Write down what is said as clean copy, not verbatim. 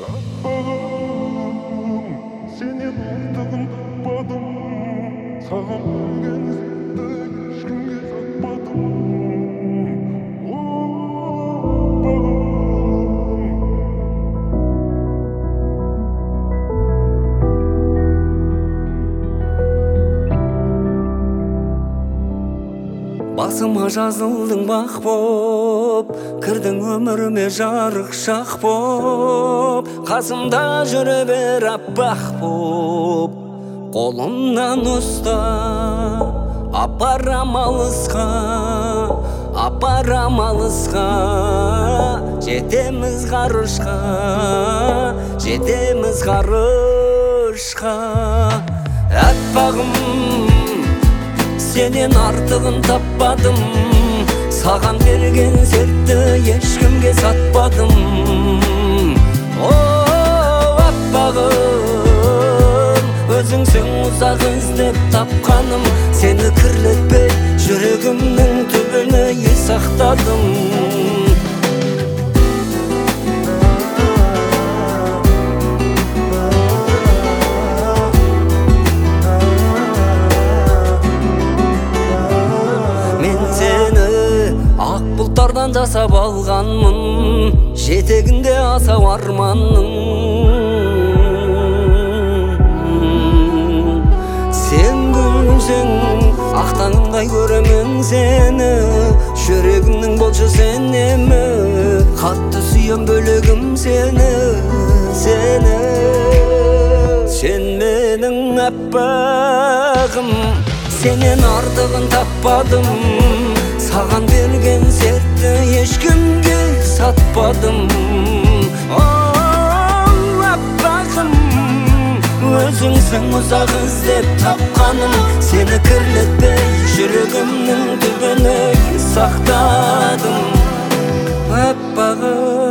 Аппағым, сенен артығын таппадым, саған берген сәтті ешкімге сатпадым. Басыма жазылдың бақ боп, кірдің өміріме жарық шақ боп, қасымда жүре бер аппақ боп. Қолымнан ұста, апарам алысқа, апарам алысқа. Жетеміз ғарышқа, жетеміз ғарышқа. Аппағым, сенен артығын таппадым, саған берген сертті ешкімге сатпадым. О, аппағым, өзіңсің ұзақ іздеп тапқаным, сені кірлетпей жүрегімнің түбіне сақтадым. Ақ бұлттардан жасап алғанмын, жетегінде асау арманның. Сен күлсең, ақ таңымдай көремін сені, жүрегімнің болшы сенемі, қатты сүйем бөлегім сені, сені. Сен менің аппағым, сенен артығын таппадым, саған берген сертті ешкімге сатпадым. О, аппағым, өзіңсің ұзақ іздеп тапқаным, сені кірлетпей жүрегімнің түбіне сақтадым. Аппағым.